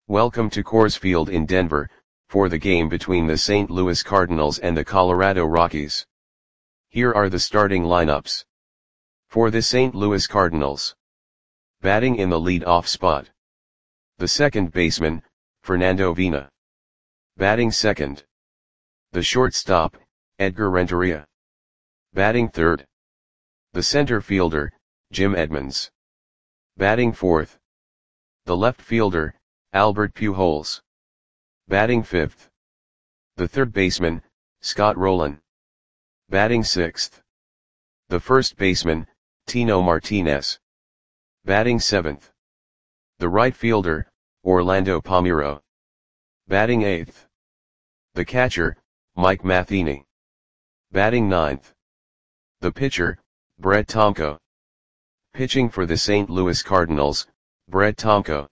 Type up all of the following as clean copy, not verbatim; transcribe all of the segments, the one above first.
Welcome to Coors Field in Denver, for the game between the St. Louis Cardinals and the Colorado Rockies. Here are the starting lineups. For the St. Louis Cardinals. Batting in the lead-off spot. The second baseman, Fernando Vina. Batting second. The shortstop, Edgar Renteria. Batting third. The center fielder, Jim Edmonds. Batting fourth. The left fielder, Albert Pujols. Batting fifth. The third baseman, Scott Rolen. Batting sixth. The first baseman, Tino Martinez. Batting seventh. The right fielder, Orlando Palmeiro. Batting eighth. The catcher, Mike Matheny. Batting ninth. The pitcher, Brett Tomko. Pitching for the St. Louis Cardinals, Brett Tomko.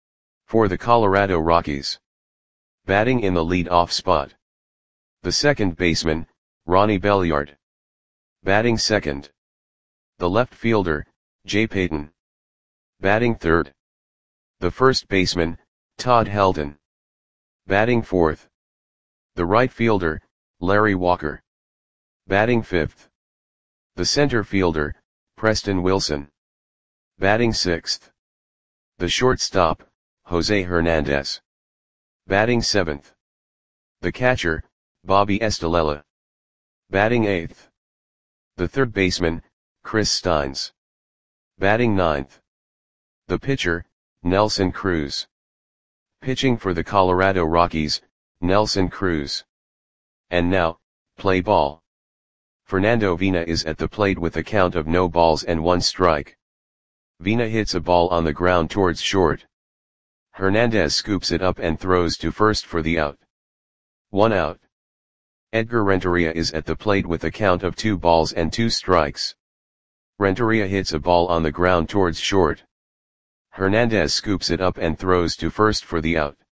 For the Colorado Rockies. Batting in the lead-off spot. The second baseman, Ronnie Belliard. Batting second. The left fielder, Jay Payton. Batting third. The first baseman, Todd Helton. Batting fourth. The right fielder, Larry Walker. Batting fifth. The center fielder, Preston Wilson. Batting sixth. The shortstop, Jose Hernandez. Batting seventh. The catcher, Bobby Estalella. Batting eighth. The third baseman, Chris Steins. Batting ninth. The pitcher, Nelson Cruz. Pitching for the Colorado Rockies, Nelson Cruz. And now, play ball. Fernando Vina is at the plate with a count of no balls and one strike. Vina hits a ball on the ground towards short. Hernandez scoops it up and throws to first for the out. 1 out. Edgar Renteria is at the plate with a count of 2 balls and 2 strikes. Renteria hits a ball on the ground towards short. Hernandez scoops it up and throws to first for the out.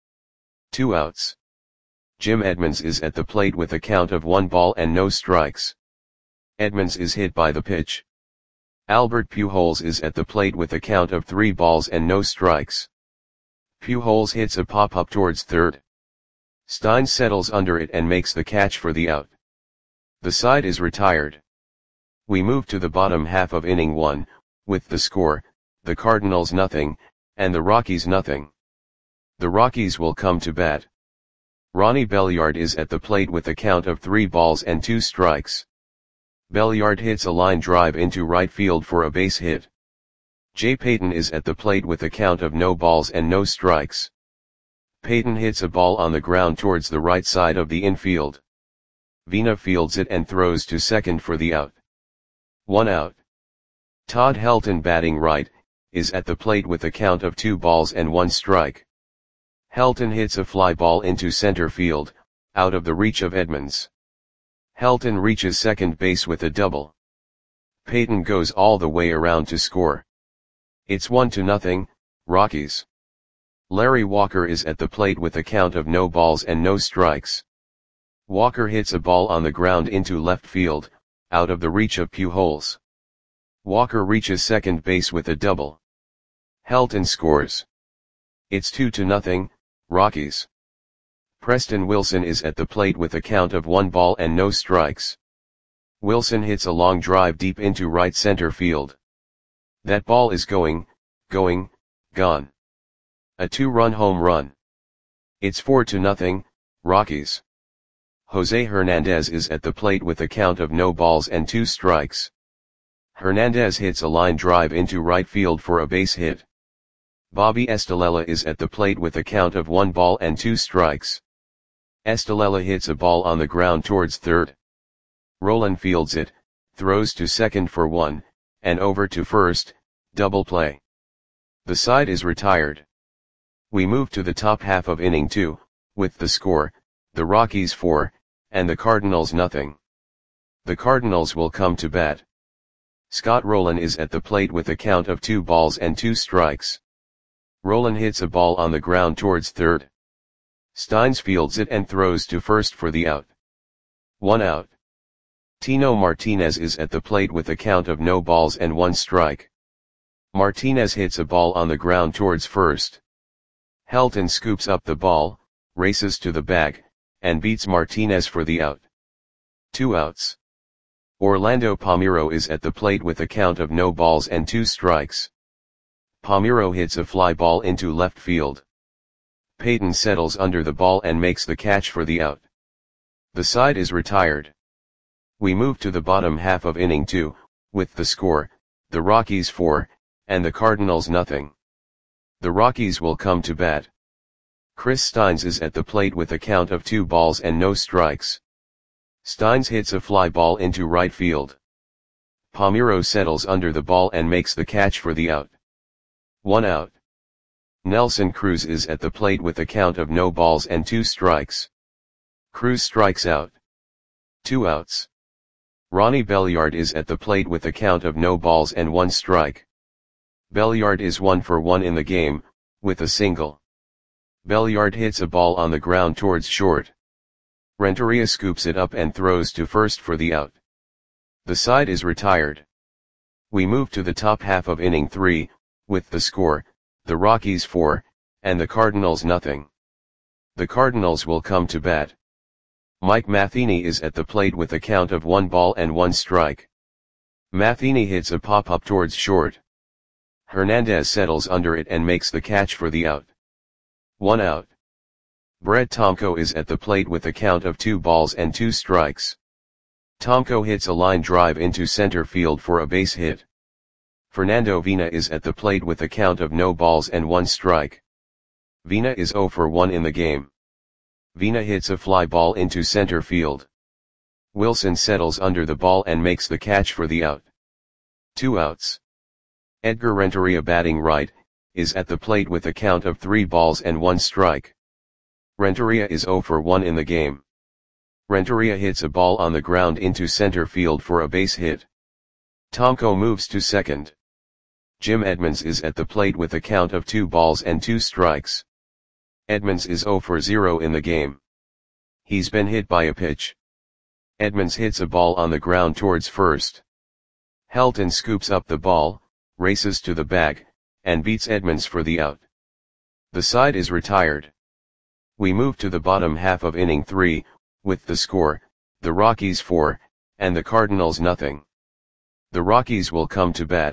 2 outs. Jim Edmonds is at the plate with a count of 1 ball and no strikes. Edmonds is hit by the pitch. Albert Pujols is at the plate with a count of 3 balls and no strikes. Pujols hits a pop-up towards third. Steins settles under it and makes the catch for the out. The side is retired. We move to the bottom half of inning 1, with the score, the Cardinals nothing, and the Rockies nothing. The Rockies will come to bat. Ronnie Belliard is at the plate with a count of 3 balls and 2 strikes. Belliard hits a line drive into right field for a base hit. Jay Payton is at the plate with a count of no balls and no strikes. Payton hits a ball on the ground towards the right side of the infield. Vina fields it and throws to second for the out. 1 out. Todd Helton, batting right, is at the plate with a count of 2 balls and 1 strike. Helton hits a fly ball into center field, out of the reach of Edmonds. Helton reaches second base with a double. Payton goes all the way around to score. It's 1-0, Rockies. Larry Walker is at the plate with a count of no balls and no strikes. Walker hits a ball on the ground into left field, out of the reach of Pujols. Walker reaches second base with a double. Helton scores. It's 2-0, Rockies. Preston Wilson is at the plate with a count of 1 ball and no strikes. Wilson hits a long drive deep into right center field. That ball is gone. A 2-run home run. It's 4-0, Rockies. Jose Hernandez is at the plate with a count of no balls and 2 strikes. Hernandez hits a line drive into right field for a base hit. Bobby Estalella is at the plate with a count of 1 ball and 2 strikes. Estalella hits a ball on the ground towards third. Rolen fields it, throws to second for 1, and over to first, double play. The side is retired. We move to the top half of inning 2, with the score, the Rockies 4, and the Cardinals nothing. The Cardinals will come to bat. Scott Rolen is at the plate with a count of 2 balls and 2 strikes. Rolen hits a ball on the ground towards third. Steins fields it and throws to first for the out. 1 out. Tino Martinez is at the plate with a count of no balls and 1 strike. Martinez hits a ball on the ground towards first. Helton scoops up the ball, races to the bag, and beats Martinez for the out. 2 outs. Orlando Palmeiro is at the plate with a count of no balls and 2 strikes. Palmeiro hits a fly ball into left field. Payton settles under the ball and makes the catch for the out. The side is retired. We move to the bottom half of inning 2, with the score, the Rockies 4, and the Cardinals nothing. The Rockies will come to bat. Chris Steins is at the plate with a count of 2 balls and no strikes. Steins hits a fly ball into right field. Palmeiro settles under the ball and makes the catch for the out. 1 out. Nelson Cruz is at the plate with a count of no balls and 2 strikes. Cruz strikes out. 2 outs. Ronnie Belliard is at the plate with a count of no balls and 1 strike. Belliard is 1 for 1 in the game, with a single. Belliard hits a ball on the ground towards short. Renteria scoops it up and throws to first for the out. The side is retired. We move to the top half of inning 3, with the score, the Rockies 4, and the Cardinals nothing. The Cardinals will come to bat. Mike Matheny is at the plate with a count of 1 ball and 1 strike. Matheny hits a pop-up towards short. Hernandez settles under it and makes the catch for the out. 1 out. Brett Tomko is at the plate with a count of 2 balls and 2 strikes. Tomko hits a line drive into center field for a base hit. Fernando Vina is at the plate with a count of no balls and 1 strike. Vina is 0 for 1 in the game. Vina hits a fly ball into center field. Wilson settles under the ball and makes the catch for the out. 2 outs. Edgar Renteria, batting right, is at the plate with a count of 3 balls and 1 strike. Renteria is 0 for 1 in the game. Renteria hits a ball on the ground into center field for a base hit. Tomko moves to second. Jim Edmonds is at the plate with a count of 2 balls and 2 strikes. Edmonds is 0 for 0 in the game. He's been hit by a pitch. Edmonds hits a ball on the ground towards first. Helton scoops up the ball, races to the bag, and beats Edmonds for the out. The side is retired. We move to the bottom half of inning 3, with the score, the Rockies 4, and the Cardinals nothing. The Rockies will come to bat.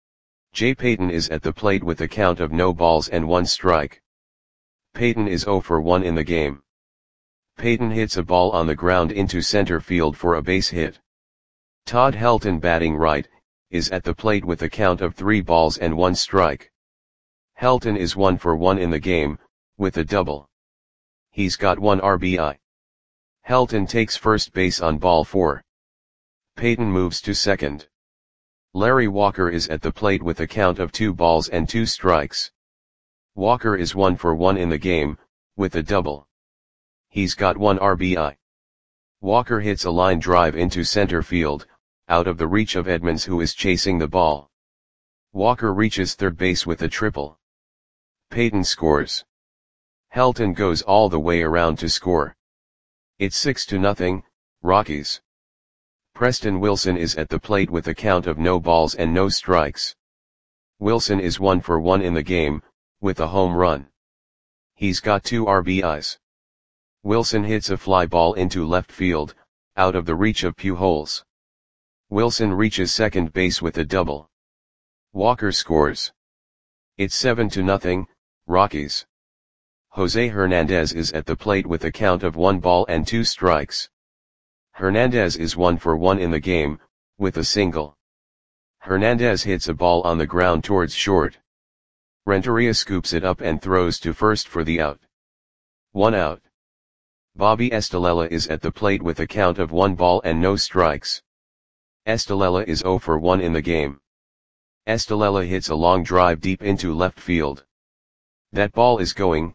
Jay Payton is at the plate with a count of no balls and 1 strike. Payton is 0 for 1 in the game. Payton hits a ball on the ground into center field for a base hit. Todd Helton, batting right, is at the plate with a count of 3 balls and 1 strike. Helton is 1 for 1 in the game, with a double. He's got 1 RBI. Helton takes first base on ball 4. Payton moves to second. Larry Walker is at the plate with a count of 2 balls and 2 strikes. Walker is 1 for 1 in the game, with a double. He's got 1 RBI. Walker hits a line drive into center field, out of the reach of Edmonds, who is chasing the ball. Walker reaches third base with a triple. Payton scores. Helton goes all the way around to score. It's 6-0, Rockies. Preston Wilson is at the plate with a count of no balls and no strikes. Wilson is 1 for 1 in the game, with a home run. He's got 2 RBIs. Wilson hits a fly ball into left field, out of the reach of Pujols. Wilson reaches second base with a double. Walker scores. It's 7-0, Rockies. Jose Hernandez is at the plate with a count of 1 ball and 2 strikes. Hernandez is 1 for 1 in the game, with a single. Hernandez hits a ball on the ground towards short. Renteria scoops it up and throws to first for the out. 1 out. Bobby Estalella is at the plate with a count of 1 ball and no strikes. Estalella is 0 for 1 in the game. Estalella hits a long drive deep into left field. That ball is gone.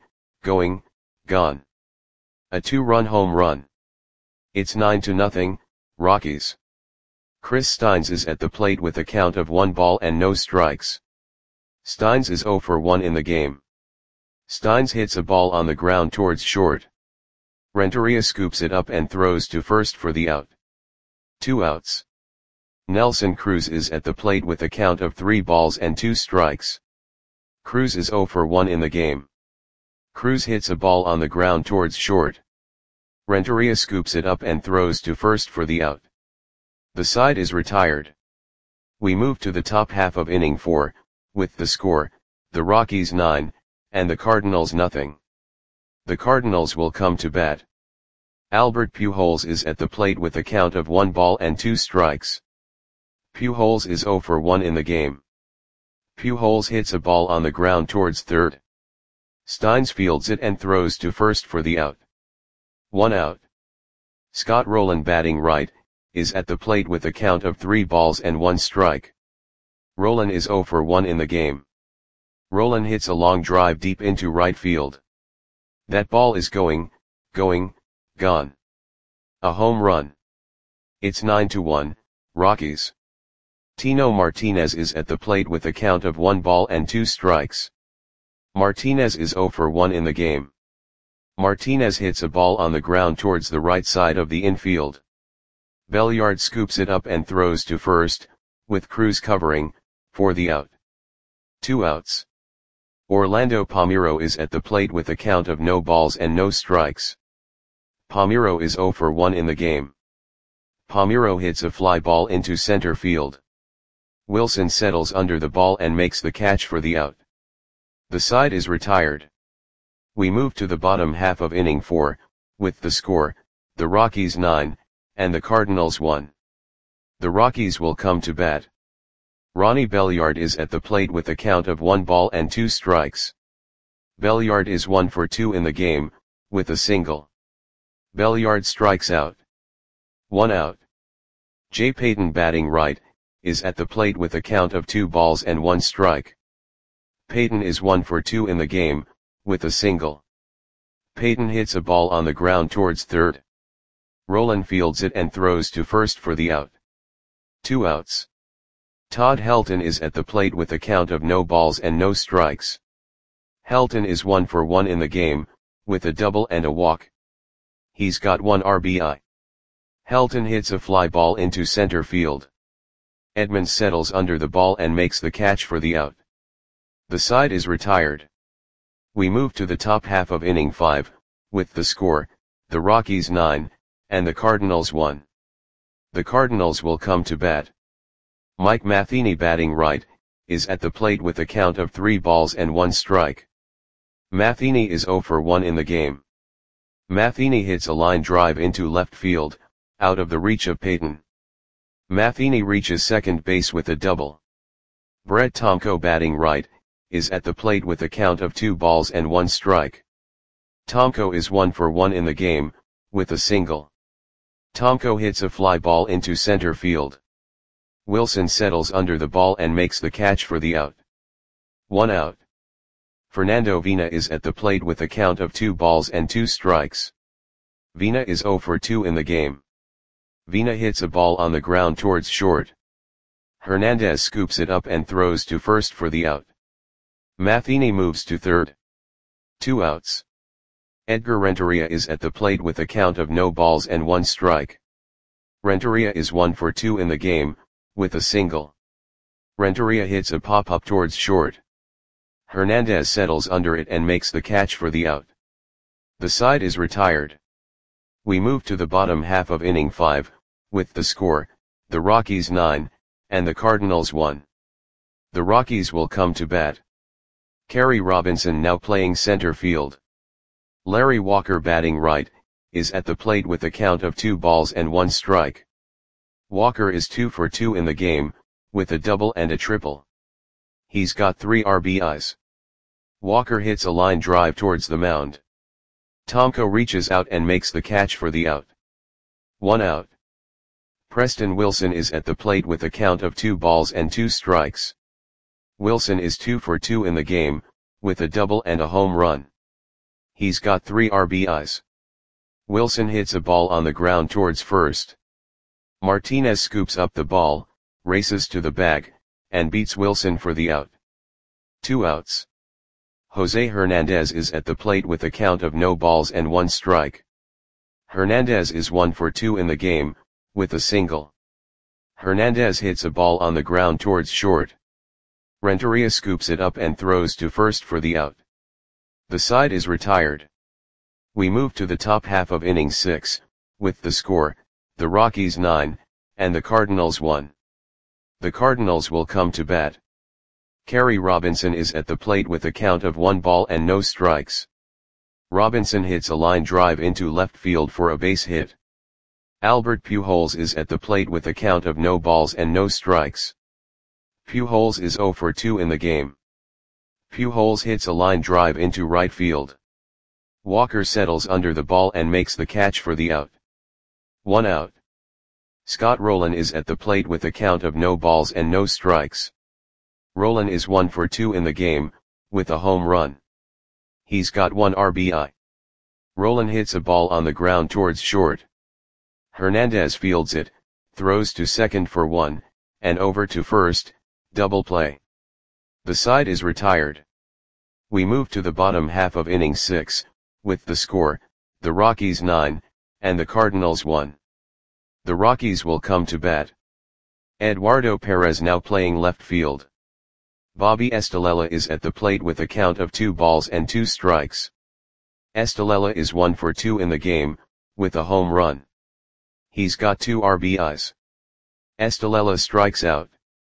A 2-run home run. It's 9-0, Rockies. Chris Steins is at the plate with a count of 1 ball and no strikes. Steins is 0 for 1 in the game. Steins hits a ball on the ground towards short. Renteria scoops it up and throws to first for the out. 2 outs. Nelson Cruz is at the plate with a count of 3 balls and 2 strikes. Cruz is 0 for 1 in the game. Cruz hits a ball on the ground towards short. Renteria scoops it up and throws to first for the out. The side is retired. We move to the top half of inning 4, with the score, the Rockies 9, and the Cardinals nothing. The Cardinals will come to bat. Albert Pujols is at the plate with a count of 1 ball and 2 strikes. Pujols is 0 for 1 in the game. Pujols hits a ball on the ground towards third. Steins fields it and throws to first for the out. 1 out. Scott Rolen, batting right, is at the plate with a count of 3 balls and 1 strike. Rolen is 0 for 1 in the game. Rolen hits a long drive deep into right field. That ball is gone. A home run. It's 9-1, Rockies. Tino Martinez is at the plate with a count of 1 ball and 2 strikes. Martinez is 0 for 1 in the game. Martinez hits a ball on the ground towards the right side of the infield. Belliard scoops it up and throws to first, with Cruz covering, for the out. 2 outs. Orlando Palmeiro is at the plate with a count of no balls and no strikes. Palmeiro is 0 for 1 in the game. Palmeiro hits a fly ball into center field. Wilson settles under the ball and makes the catch for the out. The side is retired. We move to the bottom half of inning 4, with the score, the Rockies 9, and the Cardinals 1. The Rockies will come to bat. Ronnie Belliard is at the plate with a count of 1 ball and 2 strikes. Belliard is 1 for 2 in the game, with a single. Belliard strikes out. 1 out. Jay Payton, batting right, is at the plate with a count of 2 balls and 1 strike. Payton is 1 for 2 in the game, with a single. Payton hits a ball on the ground towards third. Rolen fields it and throws to first for the out. 2 outs. Todd Helton is at the plate with a count of no balls and no strikes. Helton is 1 for 1 in the game, with a double and a walk. He's got 1 RBI. Helton hits a fly ball into center field. Edmonds settles under the ball and makes the catch for the out. The side is retired. We move to the top half of inning 5, with the score, the Rockies 9, and the Cardinals 1. The Cardinals will come to bat. Mike Matheny, batting right, is at the plate with a count of 3 balls and 1 strike. Matheny is 0 for 1 in the game. Matheny hits a line drive into left field, out of the reach of Payton. Matheny reaches second base with a double. Brett Tomko, batting right, is at the plate with a count of 2 balls and 1 strike. Tomko is 1 for 1 in the game, with a single. Tomko hits a fly ball into center field. Wilson settles under the ball and makes the catch for the out. 1 out. Fernando Vina is at the plate with a count of 2 balls and 2 strikes. Vina is 0 for 2 in the game. Vina hits a ball on the ground towards short. Hernandez scoops it up and throws to first for the out. Matheny moves to third. 2 outs. Edgar Renteria is at the plate with a count of no balls and 1 strike. Renteria is 1 for 2 in the game, with a single. Renteria hits a pop-up towards short. Hernandez settles under it and makes the catch for the out. The side is retired. We move to the bottom half of inning 5, with the score, the Rockies 9, and the Cardinals 1. The Rockies will come to bat. Kerry Robinson, now playing center field. Larry Walker, batting right, is at the plate with a count of 2 balls and 1 strike. Walker is 2 for 2 in the game, with a double and a triple. He's got 3 RBIs. Walker hits a line drive towards the mound. Tomko reaches out and makes the catch for the out. 1 out. Preston Wilson is at the plate with a count of 2 balls and 2 strikes. Wilson is 2 for 2 in the game, with a double and a home run. He's got 3 RBIs. Wilson hits a ball on the ground towards first. Martinez scoops up the ball, races to the bag, and beats Wilson for the out. 2 outs. Jose Hernandez is at the plate with a count of no balls and 1 strike. Hernandez is 1 for 2 in the game, with a single. Hernandez hits a ball on the ground towards short. Renteria scoops it up and throws to first for the out. The side is retired. We move to the top half of inning 6, with the score, the Rockies 9, and the Cardinals 1. The Cardinals will come to bat. Kerry Robinson is at the plate with a count of 1 ball and no strikes. Robinson hits a line drive into left field for a base hit. Albert Pujols is at the plate with a count of no balls and no strikes. Pujols is 0 for 2 in the game. Pujols hits a line drive into right field. Walker settles under the ball and makes the catch for the out. 1 out. Scott Rolen is at the plate with a count of no balls and no strikes. Rolen is 1 for 2 in the game, with a home run. He's got 1 RBI. Rolen hits a ball on the ground towards short. Hernandez fields it, throws to second for 1, and over to first, double play. The side is retired. We move to the bottom half of inning 6, with the score, the Rockies 9, and the Cardinals 1. The Rockies will come to bat. Eduardo Perez now playing left field. Bobby Estalella is at the plate with a count of 2 balls and 2 strikes. Estalella is 1 for 2 in the game, with a home run. He's got 2 RBIs. Estalella strikes out.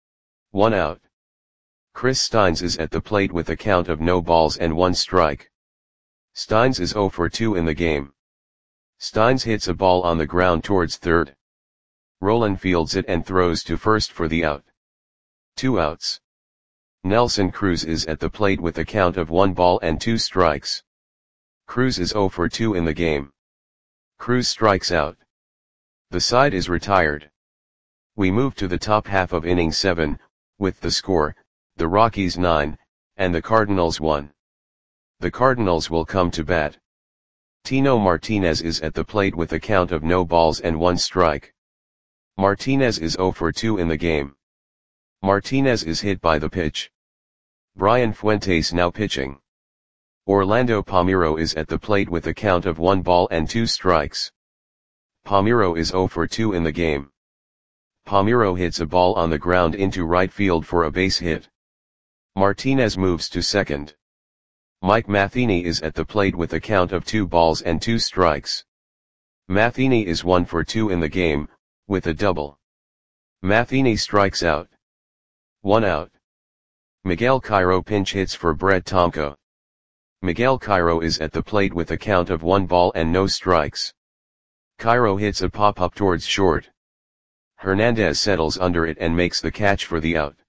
1 out. Chris Steins is at the plate with a count of no balls and 1 strike. Steins is 0 for 2 in the game. Steins hits a ball on the ground towards third. Rolen fields it and throws to first for the out. 2 outs. Nelson Cruz is at the plate with a count of 1 ball and 2 strikes. Cruz is 0 for 2 in the game. Cruz strikes out. The side is retired. We move to the top half of inning 7, with the score, the Rockies 9, and the Cardinals 1. The Cardinals will come to bat. Tino Martinez is at the plate with a count of no balls and 1 strike. Martinez is 0 for 2 in the game. Martinez is hit by the pitch. Brian Fuentes now pitching. Orlando Palmeiro is at the plate with a count of 1 ball and 2 strikes. Palmeiro is 0 for 2 in the game. Palmeiro hits a ball on the ground into right field for a base hit. Martinez moves to second. Mike Matheny is at the plate with a count of 2 balls and 2 strikes. Matheny is 1 for 2 in the game, with a double. Matheny strikes out. 1 out. Miguel Cairo pinch hits for Brett Tomko. Miguel Cairo is at the plate with a count of 1 ball and no strikes. Cairo hits a pop-up towards short. Hernandez settles under it and makes the catch for the out.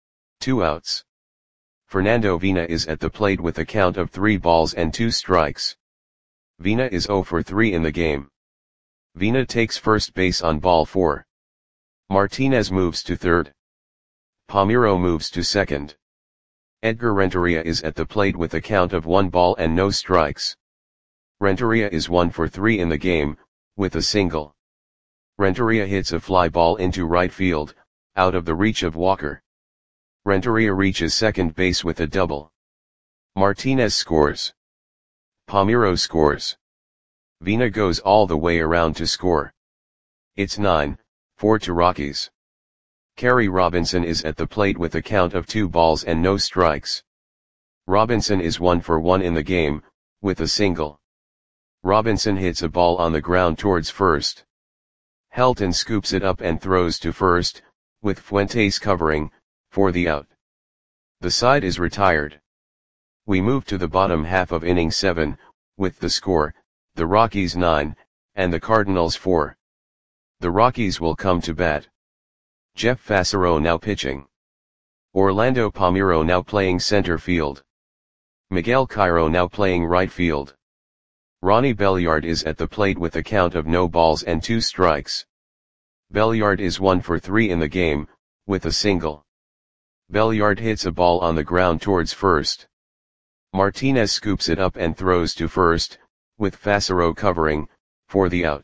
2 outs. Fernando Vina is at the plate with a count of 3 balls and 2 strikes. Vina is 0 for 3 in the game. Vina takes first base on ball 4. Martinez moves to third. Palmeiro moves to second. Edgar Renteria is at the plate with a count of 1 ball and no strikes. Renteria is 1 for 3 in the game, with a single. Renteria hits a fly ball into right field, out of the reach of Walker. Renteria reaches second base with a double. Martinez scores. Palmeiro scores. Vina goes all the way around to score. It's 9-4 to Rockies. Kerry Robinson is at the plate with a count of 2 balls and no strikes. Robinson is 1 for 1 in the game, with a single. Robinson hits a ball on the ground towards first. Helton scoops it up and throws to first, with Fuentes covering, for the out. The side is retired. We move to the bottom half of inning 7, with the score, the Rockies 9, and the Cardinals 4. The Rockies will come to bat. Jeff Fassero now pitching. Orlando Palmeiro now playing center field. Miguel Cairo now playing right field. Ronnie Belliard is at the plate with a count of no balls and 2 strikes. Belliard is 1 for 3 in the game, with a single. Belliard hits a ball on the ground towards first. Martinez scoops it up and throws to first, with Fassero covering, for the out.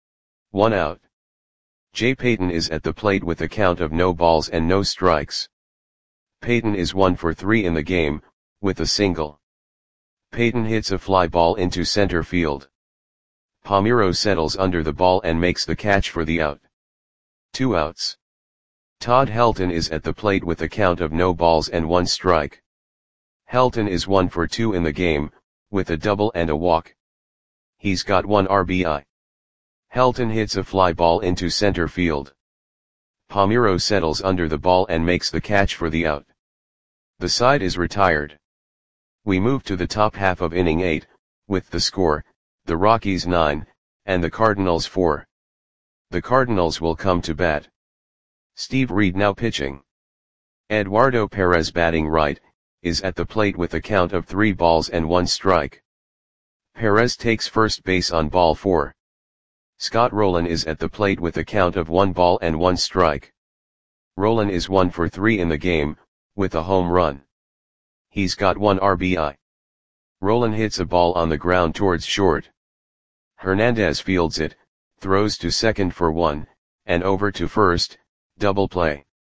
1 out. Jay Payton is at the plate with a count of no balls and no strikes. Payton is 1 for 3 in the game, with a single. Payton hits a fly ball into center field. Palmeiro settles under the ball and makes the catch for the out. 2 outs. Todd Helton is at the plate with a count of no balls and 1 strike. Helton is 1 for 2 in the game, with a double and a walk. He's got 1 RBI. Helton hits a fly ball into center field. Palmeiro settles under the ball and makes the catch for the out. The side is retired. We move to the top half of inning 8, with the score, the Rockies 9, and the Cardinals 4. The Cardinals will come to bat. Steve Reed now pitching. Eduardo Perez batting right, is at the plate with a count of 3 balls and 1 strike. Perez takes first base on ball 4. Scott Rolen is at the plate with a count of 1 ball and 1 strike. Rolen is 1 for 3 in the game, with a home run. He's got 1 RBI. Rolen hits a ball on the ground towards short. Hernandez fields it, throws to second for 1, and over to first, double play.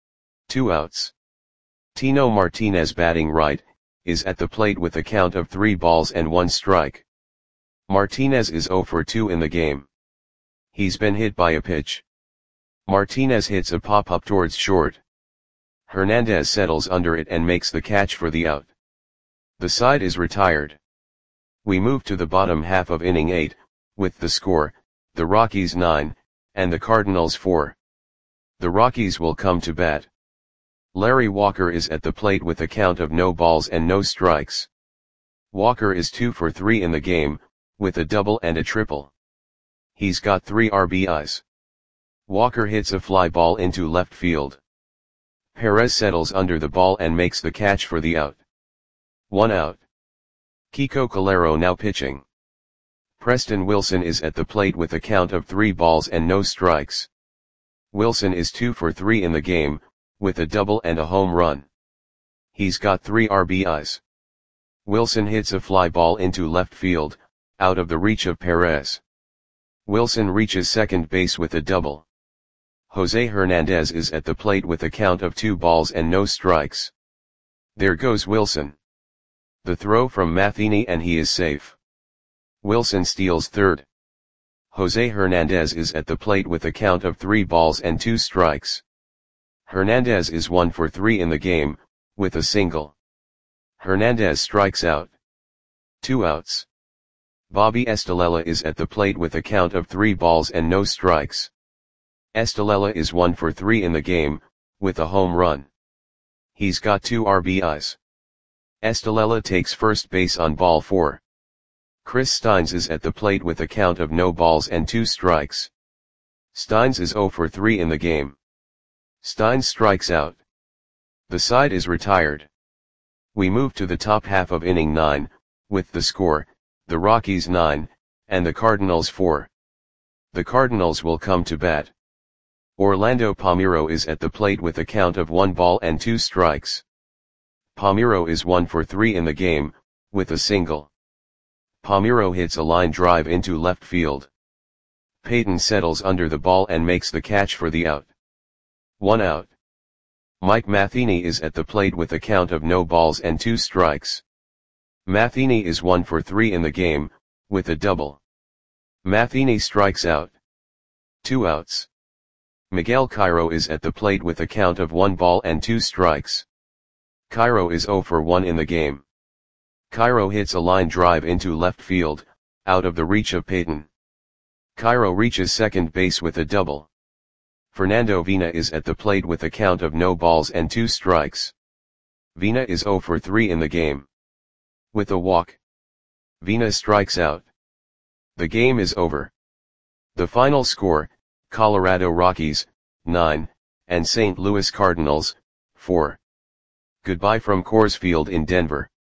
2 outs. Tino Martinez batting right, is at the plate with a count of 3 balls and 1 strike. Martinez is 0 for 2 in the game. He's been hit by a pitch. Martinez hits a pop-up towards short. Hernandez settles under it and makes the catch for the out. The side is retired. We move to the bottom half of inning 8, with the score, the Rockies 9, and the Cardinals 4. The Rockies will come to bat. Larry Walker is at the plate with a count of no balls and no strikes. Walker is 2 for 3 in the game, with a double and a triple. He's got 3 RBIs. Walker hits a fly ball into left field. Perez settles under the ball and makes the catch for the out. 1 out. Kiko Calero now pitching. Preston Wilson is at the plate with a count of 3 balls and no strikes. Wilson is 2 for 3 in the game, with a double and a home run. He's got 3 RBIs. Wilson hits a fly ball into left field, out of the reach of Perez. Wilson reaches second base with a double. Jose Hernandez is at the plate with a count of 2 balls and no strikes. There goes Wilson. The throw from Matheny and he is safe. Wilson steals third. Jose Hernandez is at the plate with a count of 3 balls and 2 strikes. Hernandez is 1 for 3 in the game, with a single. Hernandez strikes out. 2 outs. Bobby Estalella is at the plate with a count of 3 balls and no strikes. Estalella is 1 for 3 in the game, with a home run. He's got 2 RBIs. Estalella takes first base on ball 4. Chris Steins is at the plate with a count of no balls and 2 strikes. Steins is 0 for 3 in the game. Steins strikes out. The side is retired. We move to the top half of inning 9, with the score, the Rockies 9, and the Cardinals 4. The Cardinals will come to bat. Orlando Palmeiro is at the plate with a count of 1 ball and 2 strikes. Palmeiro is 1 for 3 in the game, with a single. Palmeiro hits a line drive into left field. Peyton settles under the ball and makes the catch for the out. 1 out. Mike Matheny is at the plate with a count of no balls and 2 strikes. Matheny is 1 for 3 in the game, with a double. Matheny strikes out. 2 outs. Miguel Cairo is at the plate with a count of 1 ball and 2 strikes. Cairo is 0 for 1 in the game. Cairo hits a line drive into left field, out of the reach of Peyton. Cairo reaches second base with a double. Fernando Vina is at the plate with a count of no balls and 2 strikes. Vina is 0 for 3 in the game. With a walk, Vina strikes out. The game is over. The final score, Colorado Rockies, 9, and St. Louis Cardinals, 4. Goodbye from Coors Field in Denver.